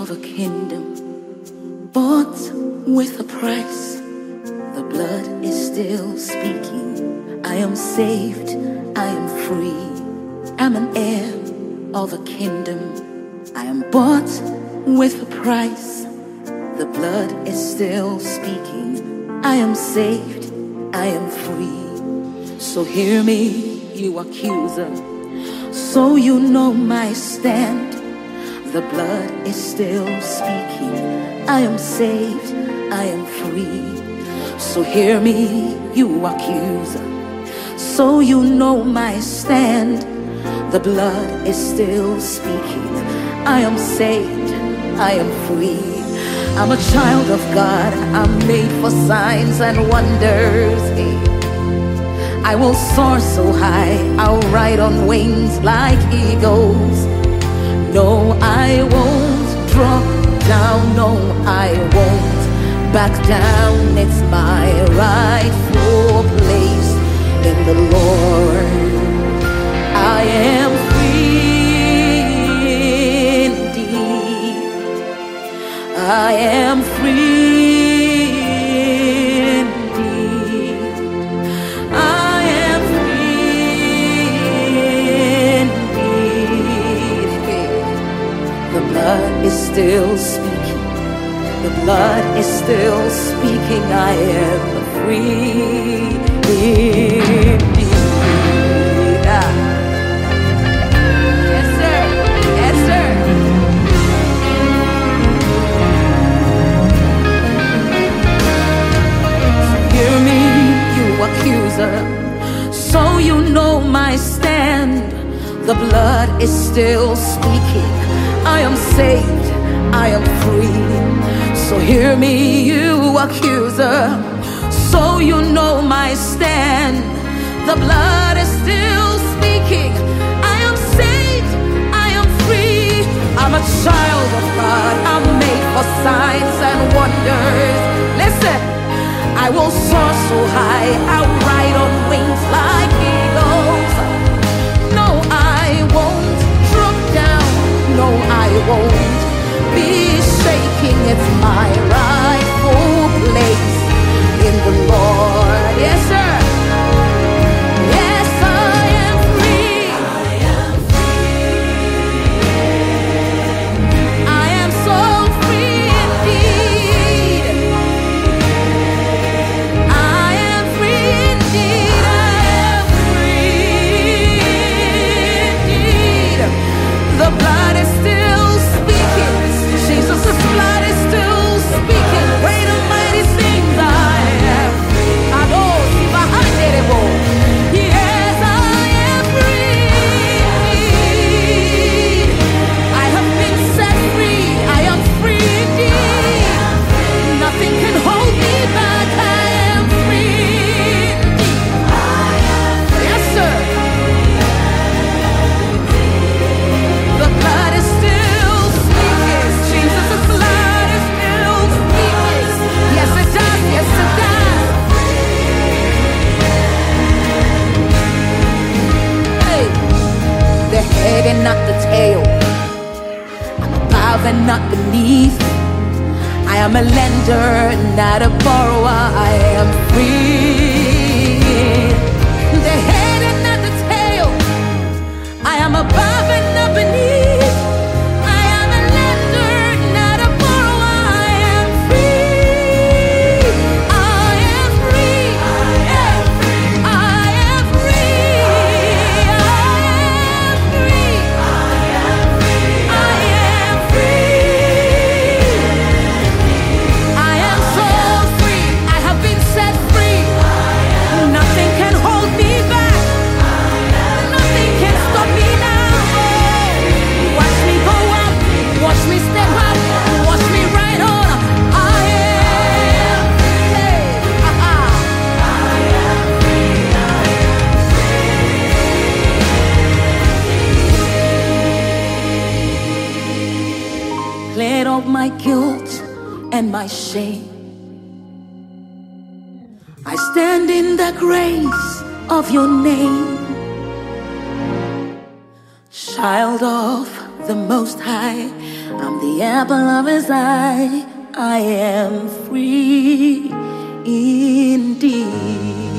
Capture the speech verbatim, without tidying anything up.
of a kingdom, bought with a price. The blood is still speaking. I am saved, I am free. I'm an heir of a kingdom. I am bought with a price. The blood is still speaking. I am saved, I am free. So hear me, you accuser, so you know my stand. The blood is still speaking. I am saved, I am free. So hear me, you accuser, so you know my stand. The blood is still speaking. I am saved, I am free. I'm a child of God. I'm made for signs and wonders. Hey. I will soar so high. I'll ride on wings like eagles. No, I won't drop down. No, I won't back down. It's my rightful place in the Lord. I am free indeed. I am free indeed. I am free indeed. The blood is still speaking. The blood is still speaking. I am free indeed. Ah. Yes, sir. Yes, sir. So hear me, you accuser, so you know my stand. The blood is still speaking. I am saved, I am free. So hear me, you accuser, so you know my stand. The blood is still speaking. I am saved, I am free. I'm a child of God. I'm made for signs and wonders. Listen, I will soar so high. I'll ride on wings like eagles. No, I won't drop down. No, I won't be shaking. It's my rightful place in the Lord. Yes, sir. Yes, I am free. I am free. I am so free indeed. I am free indeed. I am free indeed. The blood is still speaking. Jesus' blood is still speaking. Great and mighty things I am. I know, yes, I am free indeed. I have been set free. I am free indeed. Nothing can hold me back. I am free indeed. Yes, sir. The blood is still speaking. Jesus' blood is still speaking. Yes, it does. Yes, it does. Hey, the head and not the tail. I'm above and not beneath. I am a lender, not a borrower. I am free. The head and not the tail. I am above and not beneath. I am a lender, not a borrower. I am free. I am free. I am free. I am free. I am free. I am free. I am so free. I have been set free. Nothing can hold me back. Nothing can stop me now. Watch me go up. Watch me step up. Watch me ride on. I am free. Ah, ah. Cleared of my guilt and my shame. I stand in the grace of your name. Child of the Most High, I'm the apple of his eye. I am free indeed.